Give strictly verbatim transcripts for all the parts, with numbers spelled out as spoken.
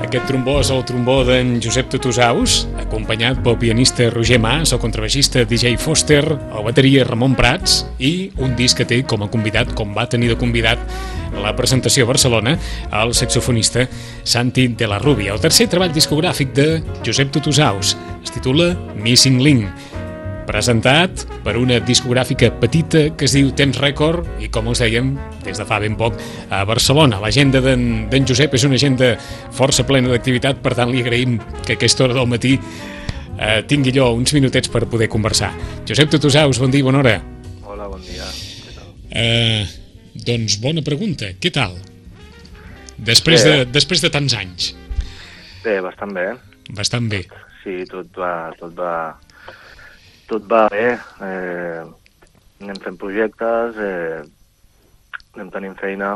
Aquest trombó és el trombó d'en Josep Tutusaus, acompanyat pel pianista Roger Mas, el contrabaixista D J Foster, el bateria Ramon Prats i un disc que té com a convidat, com va tenir de convidat la presentació a Barcelona, el saxofonista Santi de la Rubia. El tercer treball discogràfic de Josep Tutusaus es titula Missing Link, presentat per una discogràfica petita que es diu Temps Record i, com us dèiem, des de fa ben poc a Barcelona. L'agenda d'en Josep és una agenda força plena d'activitat, per tant li agraïm que a aquesta hora del matí eh, tingui allò uns minutets per poder conversar. Josep Tutusaus, bon dia, bona hora. Hola, bon dia. Què tal? Eh, doncs bona pregunta, què tal? Després de, després de tants anys. Bé, bastant bé. Bastant bé. Sí, tot va... Tot va... Tot va bé, eh, anem fent projectes, eh, anem tenint feina,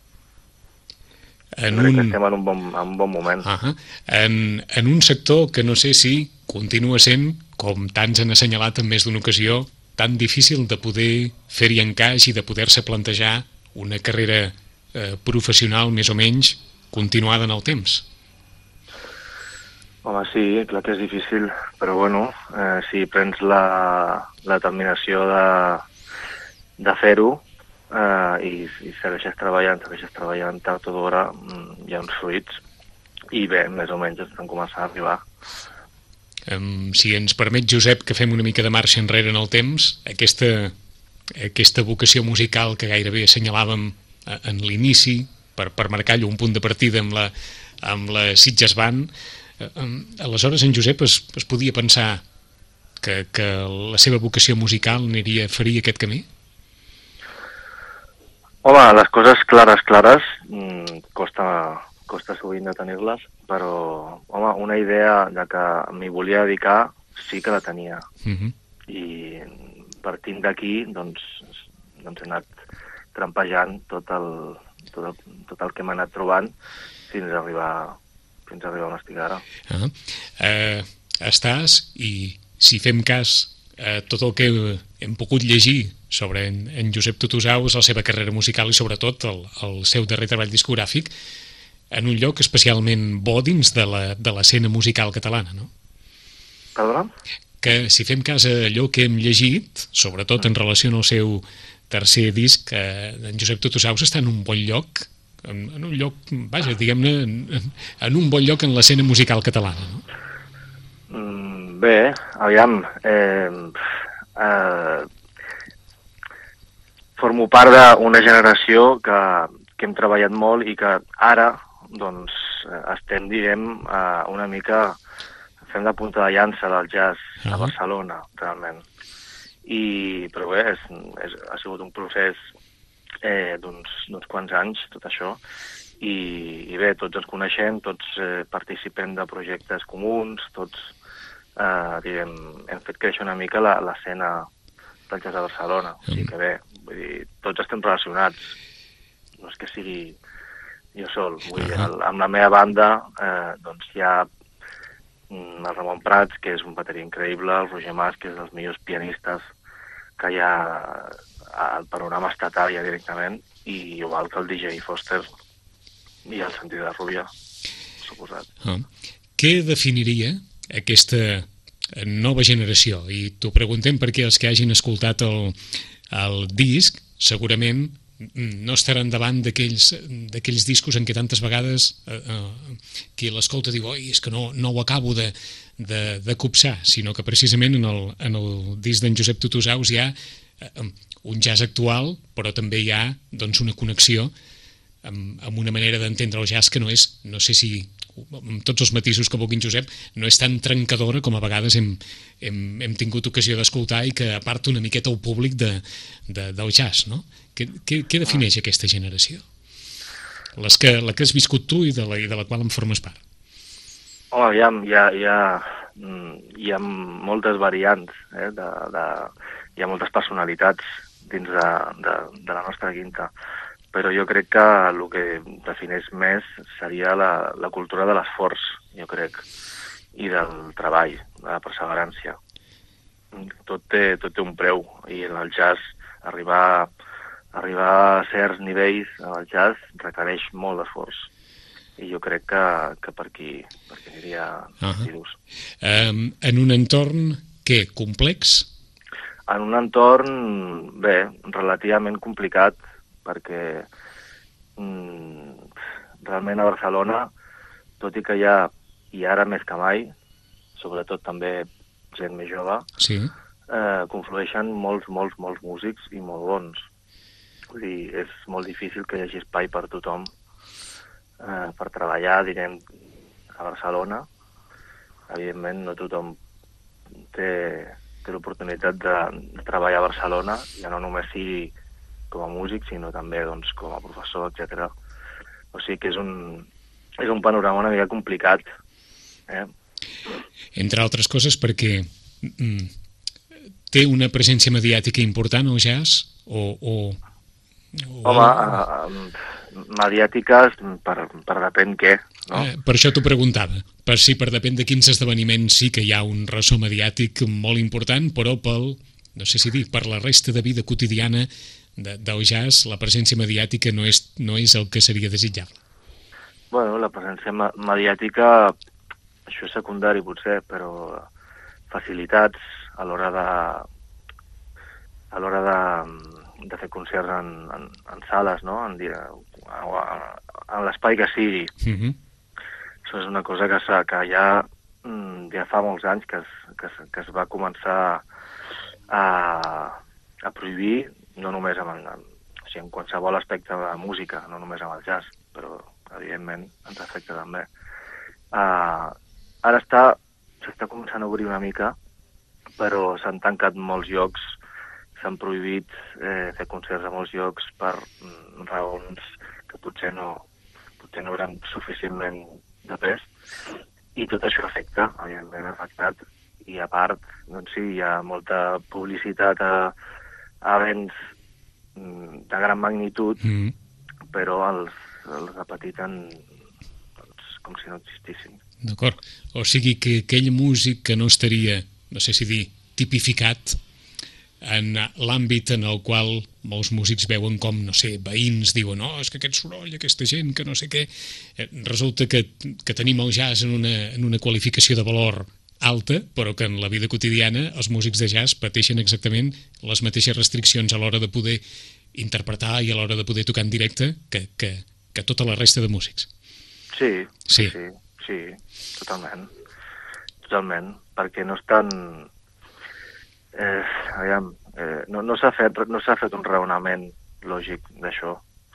en crec un... que estem en un bon, en un bon moment. Uh-huh. en, en un sector que no sé si continua sent, com tants han assenyalat en més d'una ocasió, tan difícil de poder fer-hi encaix i de poder-se plantejar una carrera eh, professional més o menys continuada en el temps. Home, sí, clar que és difícil, però bueno, eh, si prens la, la determinació de, de fer-ho eh, i, i segueixes treballant, segueixes treballant tard o d'hora, hi ha uns fruits i bé, més o menys estan començant a arribar. Um, si ens permet, Josep, que fem una mica de marxa enrere en el temps, aquesta, aquesta vocació musical que gairebé assenyalàvem en l'inici, per, per marcar-lo un punt de partida amb la, amb la Sitges Band, aleshores en Josep es, es podia pensar que, que la seva vocació musical aniria, faria aquest camí? Home, les coses clares, clares, mmm, costa, costa sovint de tenir-les, però home, una idea de que m'hi volia dedicar sí que la tenia. Uh-huh. I partint d'aquí, doncs, doncs he anat trampejant tot el, tot el, tot el que m'he anat trobant fins a arribar fins a arribar on estic ara. Ah, eh, estàs, i si fem cas a eh, tot el que hem pogut llegir sobre en, en Josep Tutusaus, la seva carrera musical i sobretot el, el seu darrer treball discogràfic, en un lloc especialment bo dins de la, de l'escena musical catalana, no? Perdona? Que si fem cas a allò que hem llegit, sobretot en relació al seu tercer disc, eh, en Josep Tutusaus està en un bon lloc, En, en un lloc, vaja, diguem-ne, en, en un bon lloc en l'escena musical catalana, no? Mm, bé, aviam, eh, eh, formo part d'una generació que, que hem treballat molt i que ara, doncs, estem, diguem, eh, una mica, fem de punta de llança del jazz uh-huh. a Barcelona, realment. I, però bé, és, és, ha sigut un procés Eh, d'uns, d'uns quants anys, tot això, i, i bé, tots ens coneixem, tots eh, participem de projectes comuns, tots, eh, diguem, hem fet créixer una mica la, l'escena del jazz a Barcelona, o sigui que bé, vull dir, tots estem relacionats, no és que sigui jo sol, vull dir, el, amb la meva banda, eh, doncs hi ha el Ramon Prats, que és un bateria increïble, el Roger Mas, que és dels millors pianistes que hi ha al panorama estatal ja directament, i igual que el D J Foster i el Santi de la Rubia, suposat. Ah. Què definiria aquesta nova generació? I t'ho preguntem perquè els que hagin escoltat el, el disc segurament no estaran davant d'aquells d'aquells discos en què tantes vegades eh, eh, qui l'escolta diu oi, és que no, no ho acabo de, de, de copsar, sinó que precisament en el, en el disc d'en Josep Tutusaus hi ha eh, un jazz actual, però també hi ha doncs, una connexió amb, amb una manera d'entendre el jazz que no és, no sé si, amb tots els matisos que vulguin Josep, no és tan trencadora com a vegades hem, hem, hem tingut ocasió d'escoltar i que aparta una miqueta el públic de, de, del jazz, no? Què, què, què defineix ah. aquesta generació? Les que, la que has viscut tu i de la, i de la qual en formes part. Home, hi ha, hi ha, hi ha, hi ha moltes variants, eh, de, de, hi ha moltes personalitats dins de, de, de la nostra quinta, però jo crec que el que defineix més seria la, la cultura de l'esforç, jo crec, i del treball, de la perseverància. Tot té, tot té un preu, i en el jazz arribar, arribar a certs nivells en el jazz requereix molt d'esforç. i jo crec que, que per aquí, per aquí aniria uh -huh. tiros. Um, en un entorn, què, complex? En un entorn, bé, relativament complicat, perquè mm, realment a Barcelona, tot i que hi ha, i ara més que mai, sobretot també gent més jove, sí. eh, conflueixen molts, molts, molts músics i molt bons. Vull dir, és molt difícil que hi hagi espai per tothom eh, per treballar, direm, a Barcelona. Evidentment, no tothom té, té l'oportunitat de, de treballar a Barcelona, ja no només sigui com a músic, sinó també doncs, com a professor, etcètera. O sigui que és un, és un panorama una mica complicat. Eh? Entre altres coses perquè mm, té una presència mediàtica important el jazz? O, o, o... Home, uh, mediàtiques per, per depèn què. No? Eh, per això t'ho preguntava. Per si per depèn de quins esdeveniments sí que hi ha un ressò mediàtic molt important, però pel, no sé si dir, per la resta de vida quotidiana de, del jazz, la presència mediàtica no és, no és el que seria desitjable. Bueno, la presència mediàtica, això és secundari potser, però facilitats a l'hora de a l'hora de, de fer concerts en, en, en sales, no? En, en l'espai que sigui. Uh-huh. Això és una cosa que, que ja, ja fa molts anys que es, que es, que es va començar a, a prohibir, no només amb, en, o sigui, en qualsevol aspecte de la música, no només amb el jazz, però evidentment ens afecta també. Uh, ara està, s'està començant a obrir una mica, però s'han tancat molts llocs, s'han prohibit eh, fer concerts a molts llocs per mm, raons que potser no, potser no eren suficientment de pes, i tot això afecta, evidentment ha afectat, i a part, doncs sí, hi ha molta publicitat a, a events mm, de gran magnitud, mm. però els els repetiten doncs, com si no existissin. D'acord. O sigui que aquell músic que no estaria, no sé si dir, tipificat en l'àmbit en el qual molts músics veuen com, no sé, veïns diuen, no, oh, és que aquest soroll, aquesta gent, que no sé què, resulta que, que tenim el jazz en una, en una qualificació de valor alta, però que en la vida quotidiana els músics de jazz pateixen exactament les mateixes restriccions a l'hora de poder interpretar i a l'hora de poder tocar en directe que, que, que tota la resta de músics. Sí, sí, sí, sí, totalment. Totalment, perquè no estan... Eh, aviam, eh, no, no s'ha fet, no s'ha fet un raonament lògic d'això.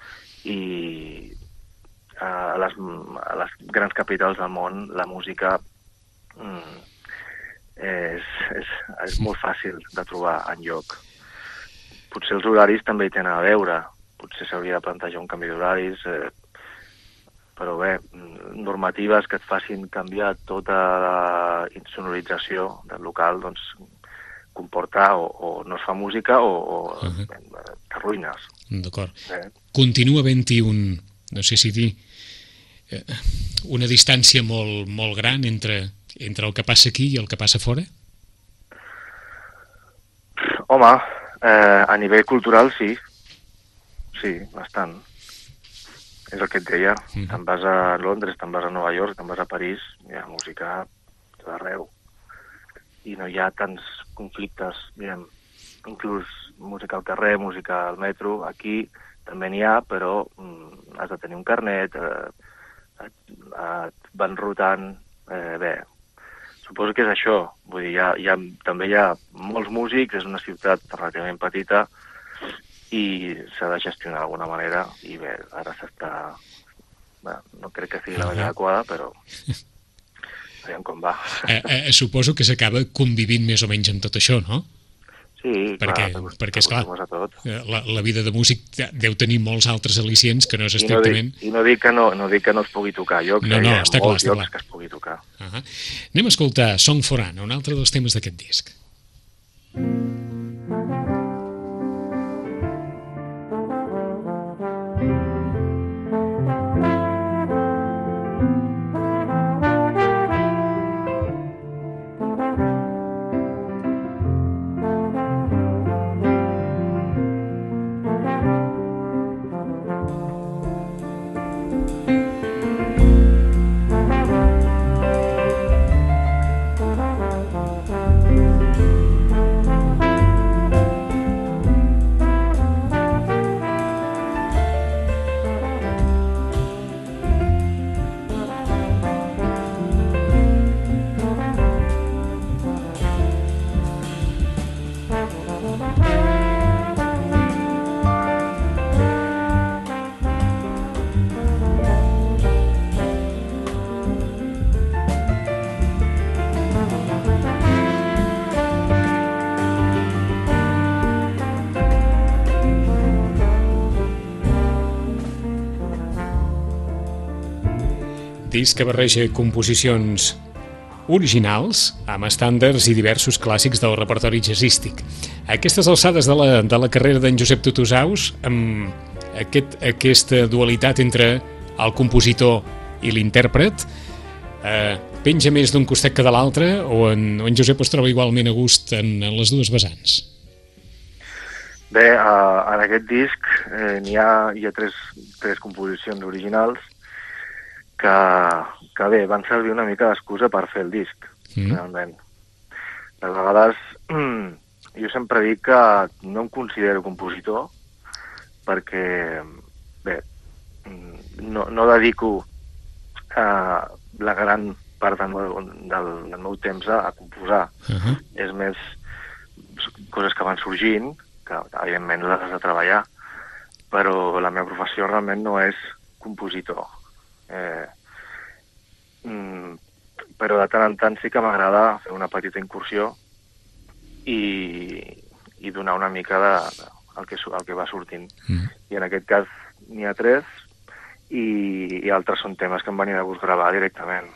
I a les, a les grans capitals del món la música mm, és, és, és molt fàcil de trobar enlloc. Potser els horaris també hi tenen a veure. Potser s'hauria de plantejar un canvi d'horaris, eh, però bé, normatives que et facin canviar tota la insonorització del local, doncs comporta o, o no es fa música o, o uh-huh. t'arruïnes. D'acord. Eh? Continua havent-hi un, no sé si dir, eh, una distància molt, molt gran entre, entre el que passa aquí i el que passa fora? Home, eh, a nivell cultural sí. Sí, bastant. És el que et deia. Mm. Te'n vas a Londres, te'n vas a Nova York, te'n vas a París, hi ha música tot arreu. I no hi ha tants conflictes, diguem, inclús música al carrer, música al metro. Aquí també n'hi ha, però mm, has de tenir un carnet, eh, et, et van rotant, eh, bé. Suposo que és això. Vull dir, hi ha, hi ha, també hi ha molts músics, és una ciutat relativament petita, i s'ha de gestionar d'alguna manera, i bé, ara s'està... Bé, no crec que sigui la manera adequada, però veiem com va. Eh, eh, suposo que s'acaba convivint més o menys amb tot això, no? Sí, perquè, clar. Perquè, esclar, la, la vida de músic deu tenir molts altres al·licients que no és estrictament... I no dic, i no dic, que, no, no dic que no es pugui tocar llocs, no, no, hi ha està molts clar, llocs clar. que es pugui tocar. Uh -huh. Anem a escoltar Song for Anna, un altre dels temes d'aquest disc. disc que barreja composicions originals amb estàndards i diversos clàssics del repertori jazzístic. A aquestes alçades de la, de la carrera d'en Josep Tutusaus, amb aquest, aquesta dualitat entre el compositor i l'intèrpret, eh, penja més d'un costat que de l'altre, o en, o en Josep es troba igualment a gust en, en les dues vessants? Bé, uh, en aquest disc eh, n'hi ha, hi ha tres, tres composicions originals que, que bé, van servir una mica d'excusa per fer el disc, mm. realment. De vegades, jo sempre dic que no em considero compositor perquè, bé, no, no dedico uh, la gran part del meu, del, del meu temps a, a composar. Uh-huh. És més coses que van sorgint, que evidentment les has de treballar, però la meva professió realment no és compositor. Eh, mm, però de tant en tant sí que m'agrada fer una petita incursió i, i donar una mica de, de el, que, el que va sortint. Mm. I en aquest cas n'hi ha tres i, i altres són temes que em venien de gust gravar directament.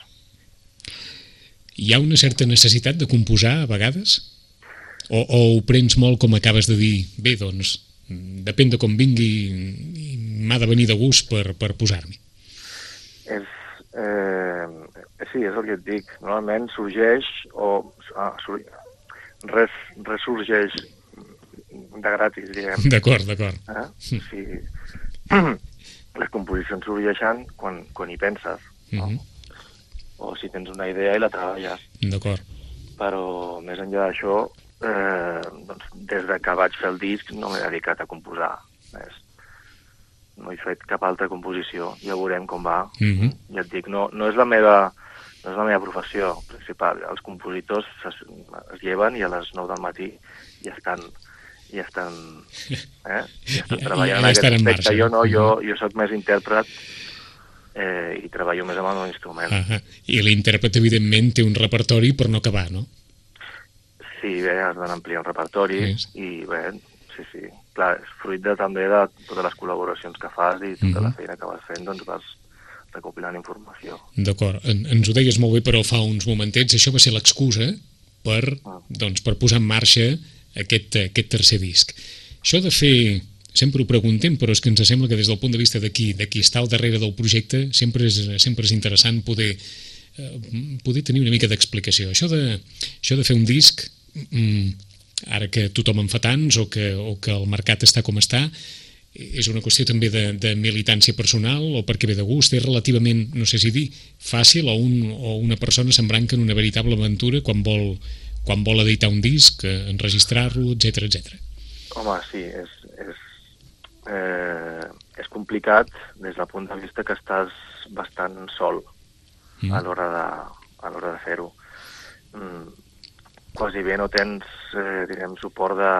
Hi ha una certa necessitat de composar a vegades? O, o ho prens molt com acabes de dir? Bé, doncs, depèn de com vingui i m'ha de venir de gust per, per posar-m'hi. És, eh, sí, és el que et dic. Normalment sorgeix o ah, sur, res, res sorgeix de gratis, diguem. D'acord, d'acord. Eh? Sí. Les composicions sorgeixen quan, quan hi penses, no? Mm-hmm. O si tens una idea i la treballes. D'acord. Però més enllà d'això, Eh, doncs, des de que vaig fer el disc no m'he dedicat a composar més. No he fet cap altra composició, ja veurem com va. Mm-hmm. Ja et dic, no, no és la meva no és la meva professió principal. Els compositors es, es lleven i a les nou del matí ja estan ja estan, eh? ja estan treballant ja, ja en aquest aspecte. Marxa, jo no, jo, jo soc més intèrpret eh, i treballo més amb el meu instrument. Uh-huh. I l'intèrpret evidentment té un repertori per no acabar, no? Sí, bé, has d'anar ampliar el repertori sí. I bé, sí, sí. Clar, és fruit de, també de totes les col·laboracions que fas i tota uh-huh. la feina que vas fent, doncs vas recopilant informació. D'acord, en, ens ho deies molt bé, però fa uns momentets això va ser l'excusa per, uh. doncs, per posar en marxa aquest, aquest tercer disc. Això de fer, sempre ho preguntem, però és que ens sembla que des del punt de vista de qui, de qui està al darrere del projecte sempre és, sempre és interessant poder, eh, poder tenir una mica d'explicació. Això de, això de fer un disc, ara que tothom en fa tants o que, o que el mercat està com està, és una qüestió també de, de militància personal o perquè ve de gust, és relativament, no sé si dir, fàcil o, un, o una persona s'embranca en una veritable aventura quan vol, quan vol editar un disc, enregistrar-lo, etcètera, etcètera. Home, sí, és, és, eh, és complicat des del punt de vista que estàs bastant sol mm. a l'hora de, a l'hora de fer-ho. Mm. Quasi bé no tens, eh, diguem, suport de...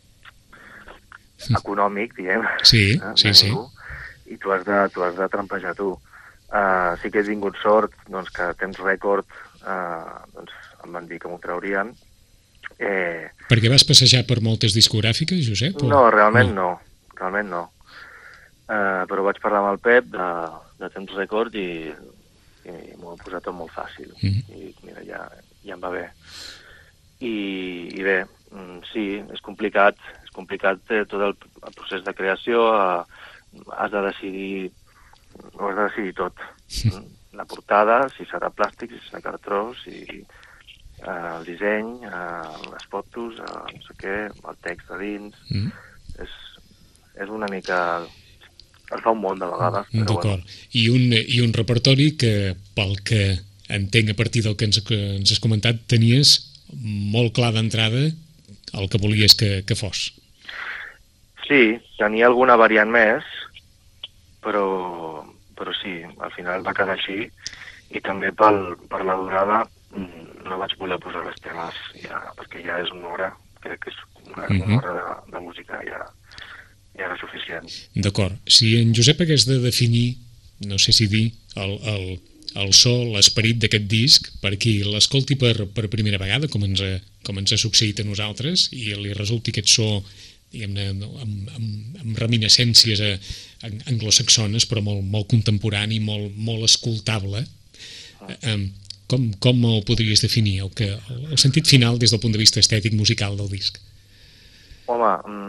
econòmic, diguem. Sí, eh, sí, sí. I tu has de, tu has de trampejar tu. Uh, sí que he tingut sort, doncs, que temps rècord, uh, doncs, em van dir que m'ho traurien. Eh... Perquè vas passejar per moltes discogràfiques, Josep? O... No, realment no. no. Realment no. Uh, però vaig parlar amb el Pep de, de temps rècord i, i m'ho ha posat tot molt fàcil. Mm-hmm. I mira, ja, ja em va bé. I, i bé, sí, és complicat, és complicat eh, tot el, el procés de creació, eh, has de decidir, ho has de decidir tot. Mm. La portada, si serà plàstic, si serà cartró, si eh, el disseny, eh, les fotos, eh, no sé què, el text de dins, mm. és, és una mica... es fa un món de vegades. D'acord, bueno. I, un, i un repertori que, pel que entenc a partir del que ens, que ens has comentat, tenies molt clar d'entrada el que volies que, que fos. Sí, tenia alguna variant més, però, però sí, al final va quedar així i també pel, per la durada no vaig voler posar més temes ja, perquè ja és una hora, crec que és una, uh-huh. una hora de, de música ja, ja era suficient. D'acord, si en Josep hagués de definir, no sé si dir, el, el, el so, l'esperit d'aquest disc, per qui l'escolti per, per primera vegada, com ens, ha, com ens ha succeït a nosaltres, i li resulti aquest so, diguem-ne, amb, amb, amb reminiscències a, a anglosaxones, però molt, molt contemporani, molt, molt escoltable, Eh, com, com ho podries definir, el, que, el sentit final des del punt de vista estètic musical del disc? Home,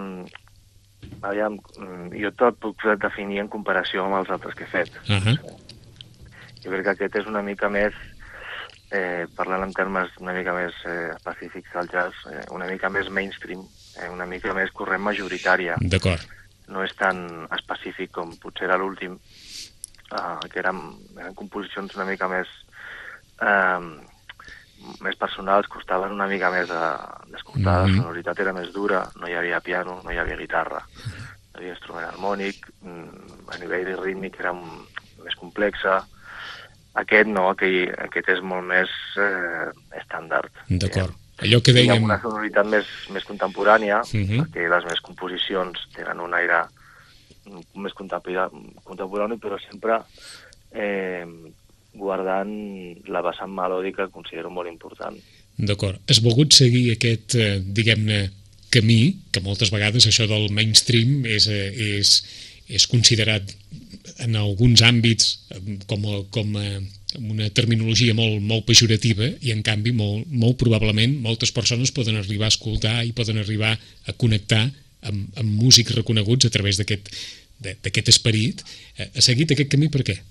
mm, aviam, mm, jo te'l puc definir en comparació amb els altres que he fet. Uh -huh. Jo crec que aquest és una mica més, eh, parlant en termes una mica més eh, específics del jazz, eh, una mica més mainstream, eh, una mica més corrent majoritària. D'acord. No és tan específic com potser era l'últim, eh, que eren, eren composicions una mica més eh, més personals, costaven una mica més d'escoltar, mm-hmm. La sonoritat era més dura, no hi havia piano, no hi havia guitarra, no hi havia instrument harmònic, a nivell rítmic era més complexa. Aquest no, aquest, aquest és molt més eh, estàndard. D'acord. Allò que dèiem... Hi ha una sonoritat més, més contemporània, uh-huh. perquè les meves composicions tenen un aire més contemporani, però sempre eh, guardant la vessant melòdica que considero molt important. D'acord. Has volgut seguir aquest, eh, diguem-ne, camí, que moltes vegades això del mainstream és, eh, és, és considerat en alguns àmbits com, a, com a, amb una terminologia molt, molt pejorativa i en canvi molt, molt probablement moltes persones poden arribar a escoltar i poden arribar a connectar amb, amb músics reconeguts a través d'aquest d'aquest esperit. Ha seguit aquest camí per què?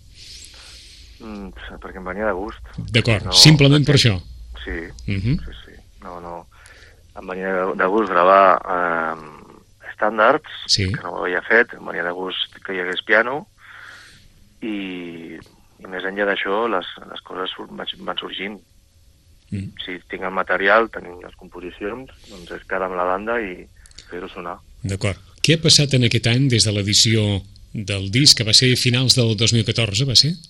Mm, perquè em venia de gust. D'acord, no, simplement per això? Sí, uh-huh. sí, sí. No, no. Em venia de gust gravar eh, estàndards, sí. Que no ho havia fet, em venia de gust que hi hagués piano i, i més enllà d'això les, les coses van sorgint. Mm. Si tinc el material, tenim les composicions, doncs és quedar amb la banda i fer-ho sonar. D'acord. Què ha passat en aquest any des de l'edició del disc, que va ser a finals del dos mil catorze, va ser?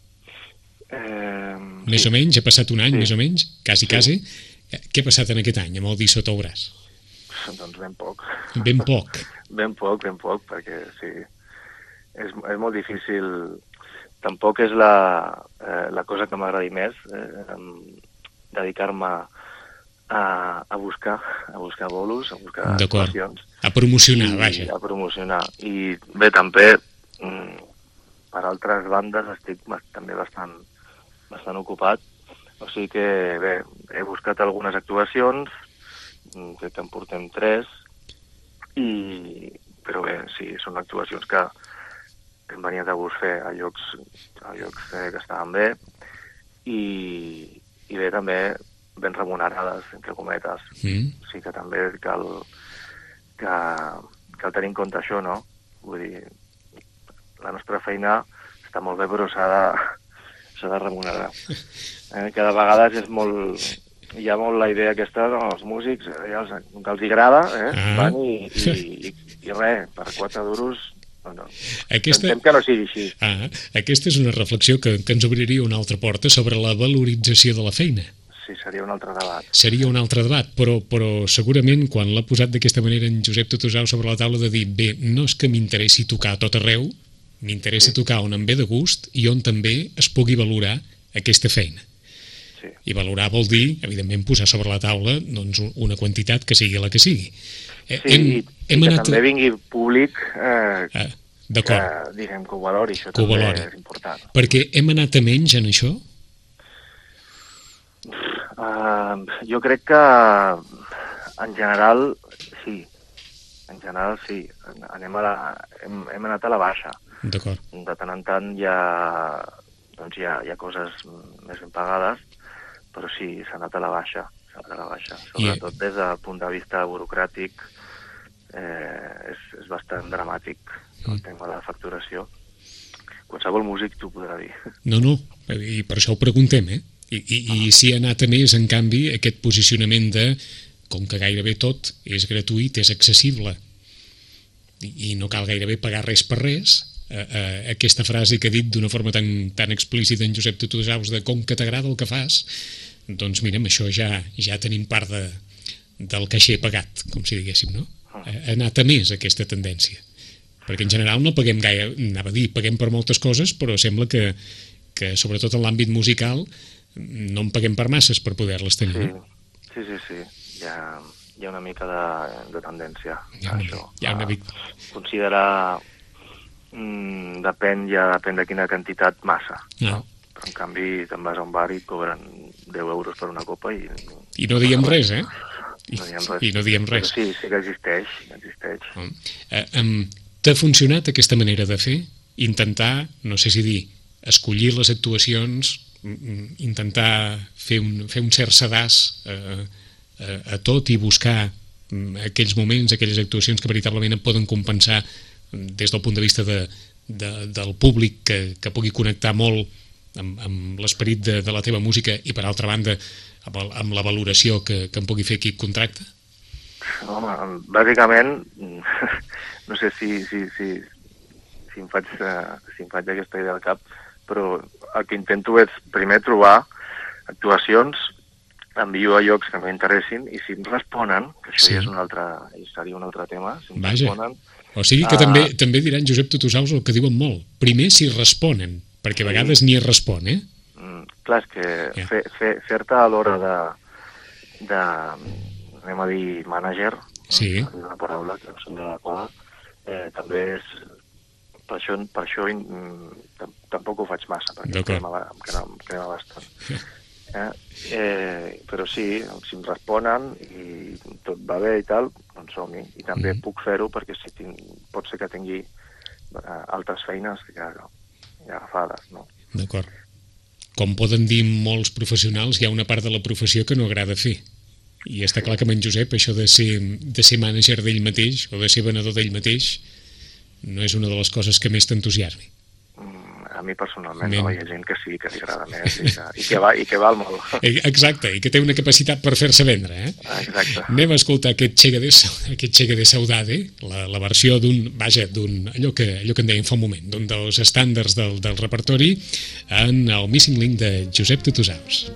Eh, més sí. o menys, ha passat un any, sí. més o menys, quasi, sí. quasi. Què ha passat en aquest any, amb el disc sota el braç? Doncs ben poc. Ben poc? ben poc, ben poc, perquè sí, és, és molt difícil. Tampoc és la, eh, la cosa que m'agradi més, eh, dedicar-me a, a buscar, a buscar bolos, a buscar actuacions. A promocionar, i, vaja. A promocionar. I bé, també, per altres bandes estic també bastant, bastant ocupat. O sigui que, bé, he buscat algunes actuacions, crec que en portem tres, i, però bé, sí, són actuacions que, que em venia de gust fer a llocs, a llocs que estaven bé, i, i bé, també ben remunerades, entre cometes. Mm. Sí que també cal, que, cal tenir en compte això, no? Vull dir, la nostra feina està molt bé, però s'ha de, s'ha de remunerar. Eh? Cada vegada és molt... Hi ha molt la idea aquesta, no? Els músics, ja els, que els agrada, eh? Ah. Van i, i, i, i res, per quatre duros... No, no. Aquesta... Pensem que no sigui així. Ah, aquesta és una reflexió que, que ens obriria una altra porta sobre la valorització de la feina. Sí, seria un altre debat. Seria un altre debat, però, però segurament quan l'ha posat d'aquesta manera en Josep Tutusau sobre la taula de dir, bé, no és que m'interessi tocar a tot arreu, m'interessa sí. tocar on em ve de gust i on també es pugui valorar aquesta feina. Sí. I valorar vol dir, evidentment, posar sobre la taula doncs, una quantitat que sigui la que sigui. Sí, hem, i, hem i que anat... també vingui públic eh, ah, que, diguem, que ho valori, això que ho també valori. És important. Perquè hem anat a menys en això? Uh, jo crec que en general sí, en general sí, anem a la, hem, hem anat a la baixa. D'acord. De tant en tant hi ha, doncs hi ha, hi ha coses més ben pagades, però sí, s'ha anat a la baixa, s'ha anat a la baixa. Sobretot I... des del punt de vista burocràtic eh, és, és bastant dramàtic el mm. tema de la facturació. Qualsevol músic t'ho podrà dir. No, no, i per això ho preguntem, eh? I, i, i si ha anat a més, en canvi, aquest posicionament de, com que gairebé tot és gratuït, és accessible, i, i no cal gairebé pagar res per res, eh, eh, aquesta frase que ha dit d'una forma tan, tan explícita en Josep Tutusaus de com que t'agrada el que fas, doncs mirem, això ja, ja tenim part de, del caixer pagat, com si diguéssim, no? Ha anat a més aquesta tendència. Perquè en general no paguem gaire, anava a dir, paguem per moltes coses, però sembla que, que sobretot en l'àmbit musical no en paguem per masses per poder-les tenir. Sí, no? sí, sí, sí. Hi ha, hi ha una mica de, de tendència hi ha a una, això. Hi ha una mica. Considerar, mm, depèn, ja depèn de quina quantitat massa. No. No? En canvi, te'n vas a un bar i et cobren deu euros per una copa i... I no diem res, eh? No diem res. I no diem res. Però sí, sí que existeix, existeix. Oh. Eh, um, T'ha funcionat aquesta manera de fer? Intentar, no sé si dir, escollir les actuacions, intentar fer un, fer un cert sedàs eh, a, a tot i buscar aquells moments, aquelles actuacions que veritablement et poden compensar des del punt de vista de, de, del públic que, que pugui connectar molt amb, amb l'esperit de, de la teva música i, per altra banda, amb, el, amb la valoració que, que em pugui fer qui et contracta? Home, bàsicament, no sé si, si, si, si, em faig, si em faig aquesta idea al cap, però el que intento és primer trobar actuacions, envio a llocs que m'interessin i si em responen, que això sí. ja és un altre, seria un altre tema, si em Vaja. responen... O sigui que uh, també també diran, Josep Tutusaus, el que diuen molt. Primer si responen, perquè a vegades sí. ni es respon, eh? Mm, clar, és que ja. fer, fer, fer-te a l'hora de, de, anem a dir, manager, sí. no? Una paraula que no sembla adequada, eh, també és... Per això, per això mm, tampoc ho faig massa, perquè em crema, em crema, em crema bastant. Eh? Eh, però sí, si em responen i tot va bé i tal, doncs som-hi. I també mm. puc fer-ho perquè si tinc, pot ser que tingui eh, altres feines ja, ja agafades, no? D'acord. Com poden dir molts professionals, hi ha una part de la professió que no agrada fer. I està clar que amb en Josep això de ser, de ser mànager d'ell mateix o de ser venedor d'ell mateix no és una de les coses que més t'entusiasmi. A mi personalment Men... no, hi ha gent que sí, que li agrada més i que, i que, va, i que val molt. Exacte, i que té una capacitat per fer-se vendre, eh? Exacte. Anem a escoltar aquest Chega de, aquest Chega de Saudade, la, la versió d'un, vaja, d'un, allò que, allò que en dèiem fa un moment, d'un dels estàndards del, del repertori, en el Missing Link de Josep Tutusaus.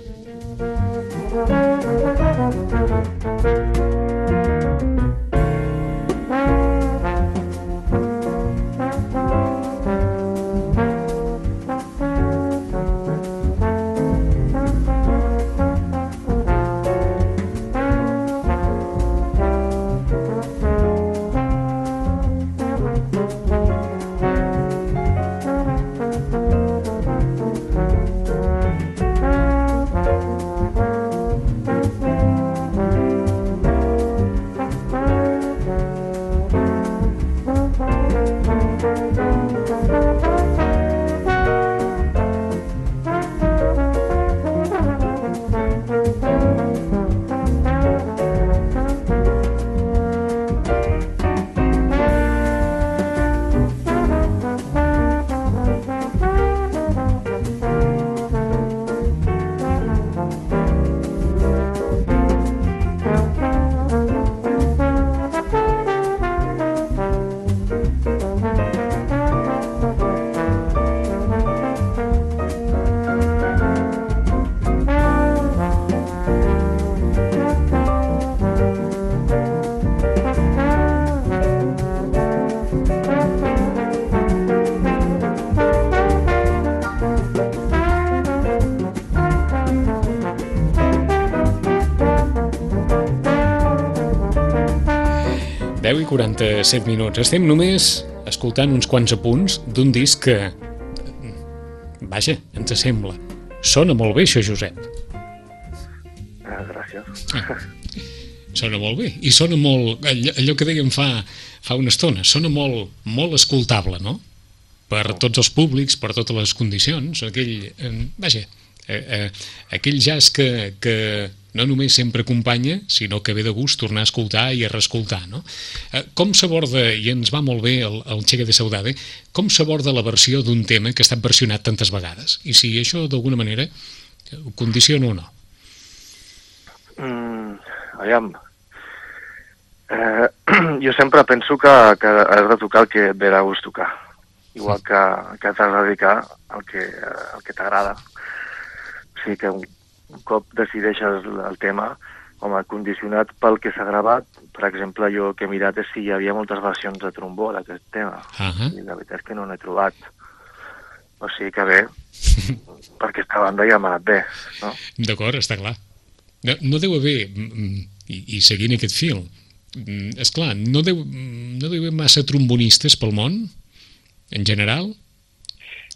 deu i quaranta-set minuts. Estem només escoltant uns quants apunts d'un disc que, vaja, ens sembla. Sona molt bé, això, Josep. Ah, gràcies. Ah, sona molt bé. I sona molt, allò, allò que dèiem fa, fa una estona, sona molt, molt escoltable, no? Per tots els públics, per totes les condicions. Aquell, eh, vaja, eh, eh, aquell jazz que, que no només sempre acompanya, sinó que ve de gust tornar a escoltar i a reescoltar, no? Eh, com s'aborda, i ens va molt bé el, el Chega de Saudade, com s'aborda la versió d'un tema que ha estat versionat tantes vegades? I si això d'alguna manera ho condiciona o no? Mm, aviam, eh, jo sempre penso que, que has de tocar el que et ve de gust tocar, igual que, que t'has de dedicar al que, al que t'agrada. O sigui que un, un cop decideixes el tema, home, condicionat pel que s'ha gravat, per exemple, jo que he mirat és si hi havia moltes versions de trombó d'aquest tema, uh-huh. I la veritat és que no n'he trobat. O sigui que bé, per aquesta banda ja m'ha anat bé, no? D'acord, està clar. No, no deu haver, i, i seguint aquest fil, esclar, no deu, no deu haver massa trombonistes pel món, en general?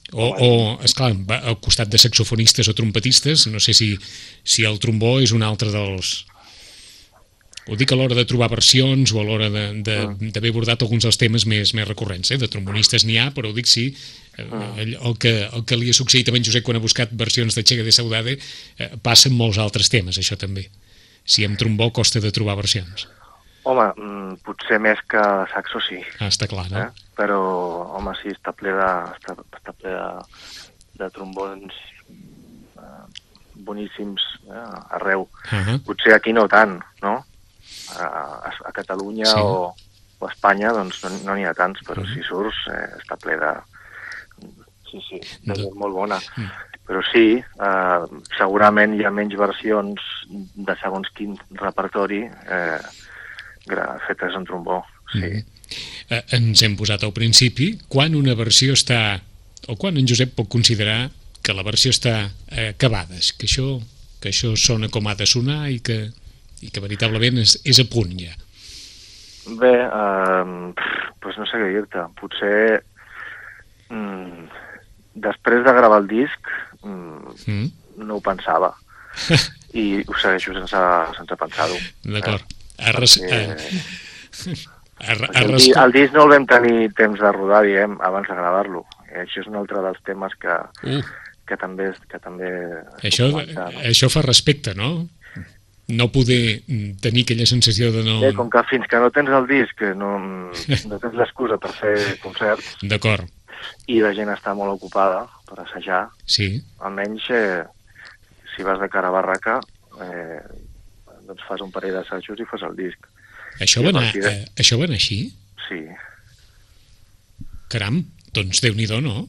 O, o esclar, al costat de saxofonistes o trompetistes, no sé si, si el trombó és un altre dels... Ho dic a l'hora de trobar versions o a l'hora d'haver abordat alguns dels temes més, més recurrents. Eh? De trombonistes n'hi ha, però ho dic sí, el, el, que, el que li ha succeït a en Josep quan ha buscat versions de Chega de Saudade eh, passa amb molts altres temes, això també. Si amb trombó costa de trobar versions. Home, potser més que saxo sí. Ah, està clar, no? Eh? Però, home, sí, està ple de, està, està ple de, de trombons eh, boníssims eh, arreu. Uh -huh. Potser aquí no tant, no? A, a Catalunya sí. o, o a Espanya doncs no n'hi no ha tants, però uh -huh. si surts eh, està ple de... Sí, sí, de gent molt bona. Uh -huh. Però sí, eh, segurament hi ha menys versions de segons quin repertori eh, fetes en trombó, sí. Uh -huh. eh, ens hem posat al principi, quan una versió està... o quan en Josep pot considerar que la versió està eh, acabada, que això, que això sona com ha de sonar i que... i que veritablement és, és a punt ja. Bé, eh, doncs no sé què dir-te. Potser mm, després de gravar el disc mm, mm. no ho pensava i ho segueixo sense, sense pensar-ho. D'acord. Eh? Arres... Perquè... Arres... Arres... El, el disc no el vam tenir temps de rodar, diem, abans de gravar-lo. I això és un altre dels temes que, uh. que també... Que també això, comentar, no? Això fa respecte, no? No poder tenir aquella sensació de no... Bé, com que fins que no tens el disc no, no tens l'excusa per fer concerts. D'acord. I la gent està molt ocupada per assajar. Sí. Almenys, eh, si vas de cara a barraca, eh, doncs fas un parell d'assajos i fas el disc. Això va, anar, de... eh, això va anar així? Sí. Caram, doncs Déu-n'hi-do, no?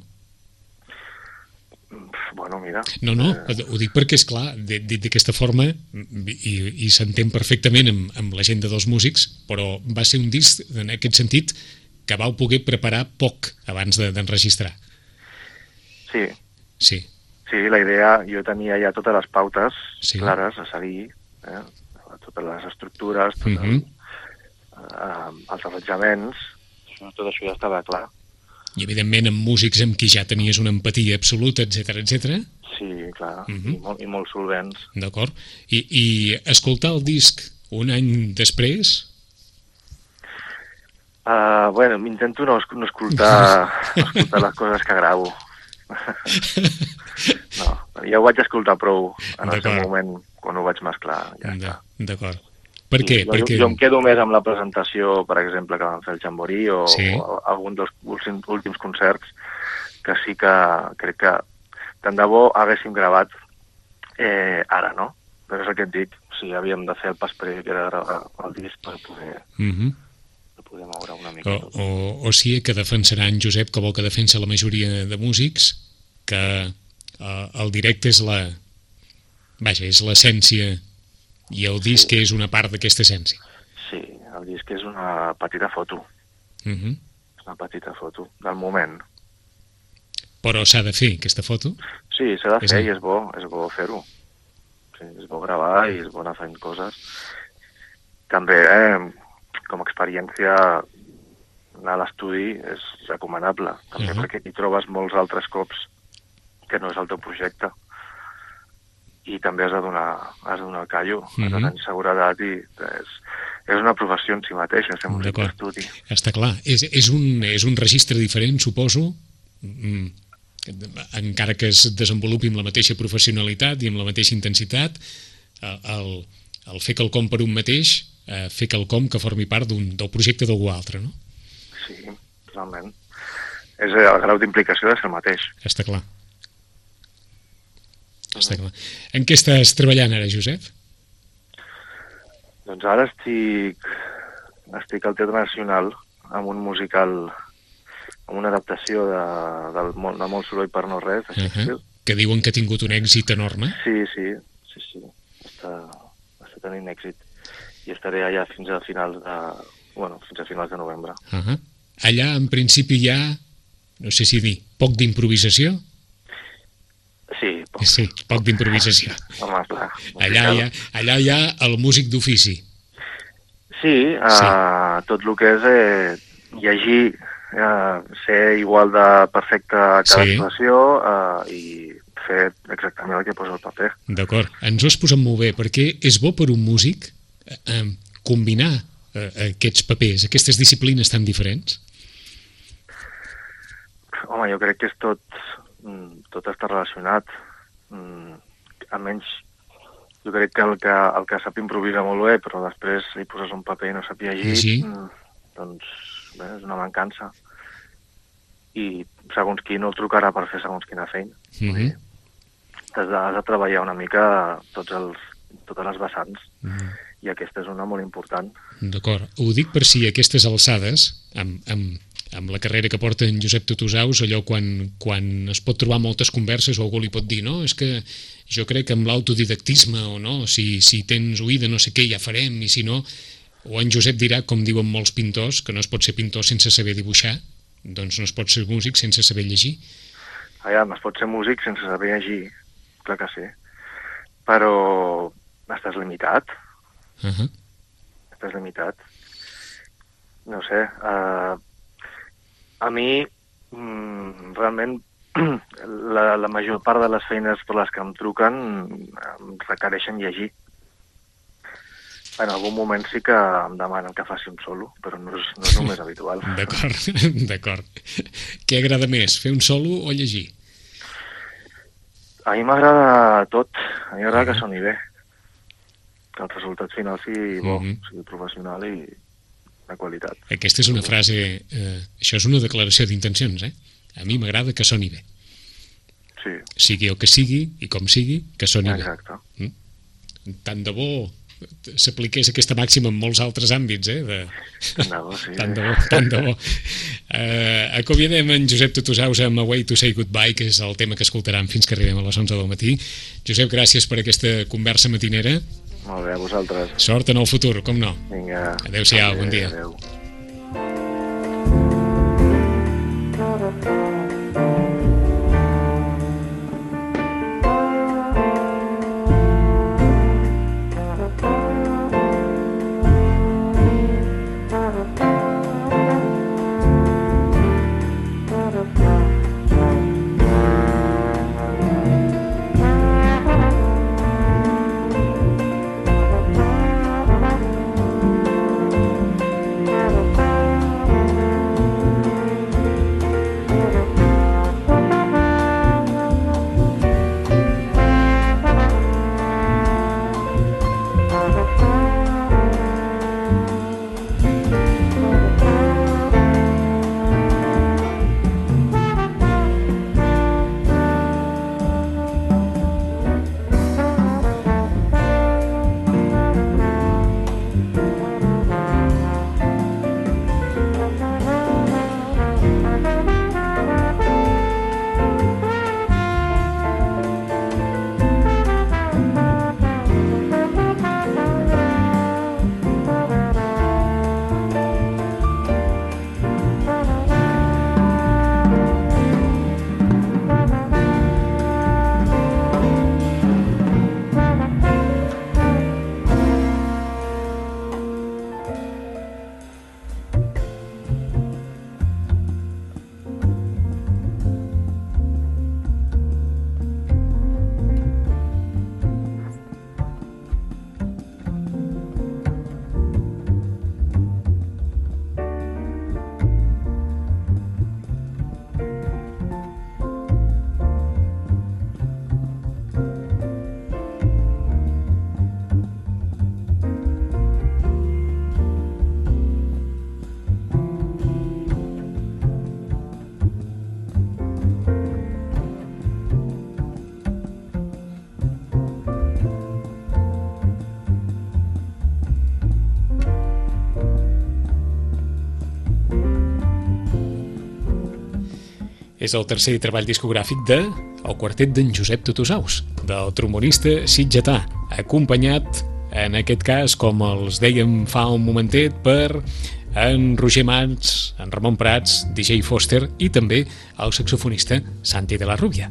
Bueno, mira... No, no, eh... ho dic perquè, és clar, dit d'aquesta forma, i, i s'entén perfectament amb, amb la gent de dos músics, però va ser un disc, en aquest sentit, que vau poder preparar poc abans d'enregistrar. Sí. Sí. Sí, la idea, jo tenia ja totes les pautes sí. clares a seguir, eh? Totes les estructures, tot uh -huh. el, eh, els arranjaments, tot això ja estava clar. I, evidentment, amb músics amb qui ja tenies una empatia absoluta, etcètera, etcètera. Sí, clar, uh -huh. I, molt, i molt solvents. D'acord. I, I escoltar el disc un any després... Uh, bueno, m'intento no, no, escoltar, no escoltar les coses que gravo. No, ja ho vaig escoltar prou en el seu moment, quan ho vaig mesclar. Ja D'acord. Per què? Jo, Perquè... jo em quedo més amb la presentació, per exemple, que vam fer el Jamboree o, sí. o algun dels últims concerts, que sí que crec que tant de bo haguéssim gravat eh, ara, no? Però és el que et dic, o sigui, havíem de fer el pas previ que era gravar el disc per poder, uh -huh. per poder moure una mica. O, o, o sigui que defensarà en Josep, que vol que defensa la majoria de músics, que eh, el directe és la... Vaja, és l'essència i el disc sí. és una part d'aquesta essència. Sí, el disc és una petita foto. Uh -huh. És una petita foto del moment. Però s'ha de fer, aquesta foto? Sí, s'ha de fer és i és bo, és bo fer-ho. Sí, és bo gravar i és bo anar fent coses. També, eh, com a experiència, anar a l'estudi és recomanable, també uh -huh. perquè hi trobes molts altres cops que no és el teu projecte. I també has de donar, has de donar el callo, uh -huh. has de tenir seguretat i és, és una professió en si mateixa, fer música d'estudi. Està clar. És, és, un, és un registre diferent, suposo, mm, encara que es desenvolupi amb la mateixa professionalitat i amb la mateixa intensitat, el, el fer quelcom per un mateix, eh, fer quelcom que formi part del projecte d'algú altre, no? Sí, totalment. És el grau d'implicació de ser el mateix. Està clar. Està clar. En què estàs treballant ara, Josep? Doncs ara estic, estic al Teatre Nacional amb un musical, amb una adaptació de, del món, de Molt soroll per no res, de Shakespeare. Uh -huh. Que diuen que ha tingut un èxit enorme. Sí, sí, sí, sí. Està, està tenint èxit. I estaré allà fins a finals de, bueno, fins a finals de novembre. Uh -huh. Allà, en principi, hi ha, no sé si dir, poc d'improvisació? Sí, poc. Sí, poc d'improvisació. Home, clar. Allà hi, ha, allà hi ha el músic d'ofici. Sí, uh, sí, tot el que és eh, llegir eh, ser igual de perfecte a cada Sí. situació eh, i fer exactament el que posa el paper. D'acord, ens ho has posat molt bé, perquè és bo per un músic eh, eh, combinar eh, aquests papers, aquestes disciplines tan diferents? Home, jo crec que és tot, mm, tot està relacionat. Mm, almenys jo crec que el, que el que sap improvisar molt bé, però després li poses un paper i no sap llegir, Llegir. mm, doncs bé, és una mancança. I segons qui no el trucarà per fer segons quina feina. Mhm. Has de, has de treballar una mica tots els, totes les vessants, Mhm. i aquesta és una molt important. D'acord, ho dic per si a aquestes alçades, amb, amb, amb la carrera que porta en Josep Tutusaus, allò quan, quan es pot trobar moltes converses o algú li pot dir, no, és que jo crec que amb l'autodidactisme o no, si, si tens oïda no sé què ja farem, i si no, o en Josep dirà, com diuen molts pintors, que no es pot ser pintor sense saber dibuixar, doncs no es pot ser músic sense saber llegir. Aviam, es pot ser músic sense saber llegir, clar que sí, però estàs limitat, Uh -huh. estàs limitat. No sé, uh, a mi mm, realment la, la major part de les feines per les que em truquen em requereixen llegir. En algun moment sí que em demanen que faci un solo, però no és, no és només habitual. D'acord, d'acord. Què agrada més, fer un solo o llegir? A mi m'agrada tot, a mi m'agrada que soni bé, que el resultat final sigui bo, Mhm. sigui professional i de qualitat. Aquesta és una frase, eh, això és una declaració d'intencions, eh? A mi m'agrada que soni bé. Sí, Sigui el que sigui i com sigui, que soni bé. exacte. Tant de bo s'apliqués aquesta màxima en molts altres àmbits, eh? De... Tant de bo, sí. Tant de bo, tant de bo. Uh, acomiadem en Josep Tutusaus amb A Way to Say Goodbye, que és el tema que escoltaran fins que arribem a les onze del matí. Josep, gràcies per aquesta conversa matinera. Molt bé, a vosaltres. Sort en el futur, com no. Vinga. Adéu-siau, bon dia. Adéu. És el tercer treball discogràfic de El quartet d'en Josep Tutusaus, del trombonista sitgetà, acompanyat, en aquest cas, com els dèiem fa un momentet, per en Roger Mans, en Ramon Prats, D J Foster i també el saxofonista Santi de la Rubia.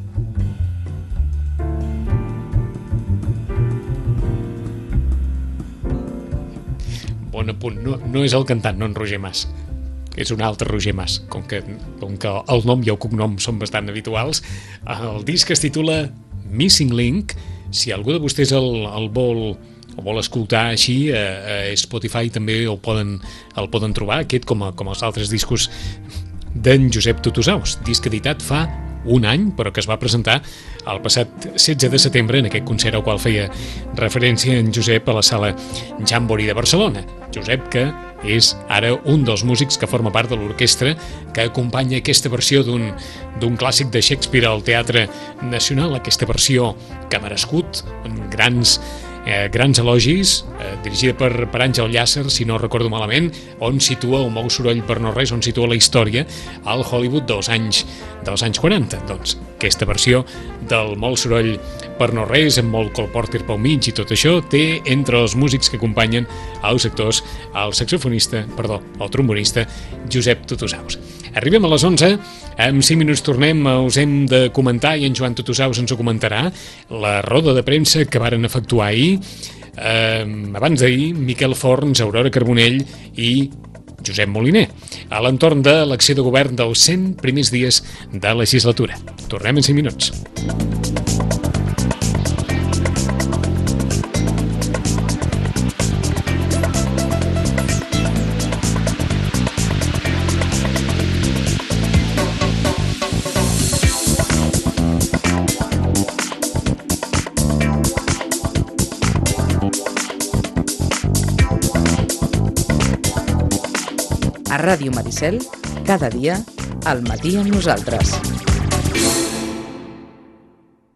Bon apunt, no, no és el cantant, no en Roger Mas. és un altre Roger Mas, com que, com que el nom i el cognom són bastant habituals. El disc es titula Missing Link. Si algú de vostès el, el vol o vol escoltar així, a, a Spotify també el poden, el poden trobar, aquest com, a, com els altres discos d'en Josep Tutusaus, disc editat fa un any, però que es va presentar el passat setze de setembre en aquest concert al qual feia referència en Josep a la sala Jamboree de Barcelona. Josep, que és ara un dels músics que forma part de l'orquestra que acompanya aquesta versió d'un d'un clàssic de Shakespeare al Teatre Nacional, aquesta versió que ha merescut grans Eh, grans elogis, eh, dirigida per, per Àngel Llàcer, si no recordo malament, on situa un Mou soroll per no res, on situa la història al Hollywood dels anys, dels anys quaranta. Doncs aquesta versió del Molt soroll per no res, amb molt Cole Porter pel mig i tot això, té entre els músics que acompanyen els actors el saxofonista, perdó, el trombonista Josep Tutusaus. Arribem a les onze, en cinc minuts tornem, us hem de comentar, i en Joan Tutusaus ens ho comentarà, la roda de premsa que varen efectuar ahir, eh, abans d'ahir, Miquel Forns, Aurora Carbonell i Josep Moliner, a l'entorn de l'acció de govern dels cent primers dies de legislatura. Tornem en cinc minuts. A Ràdio Maricel, cada dia, al matí amb nosaltres.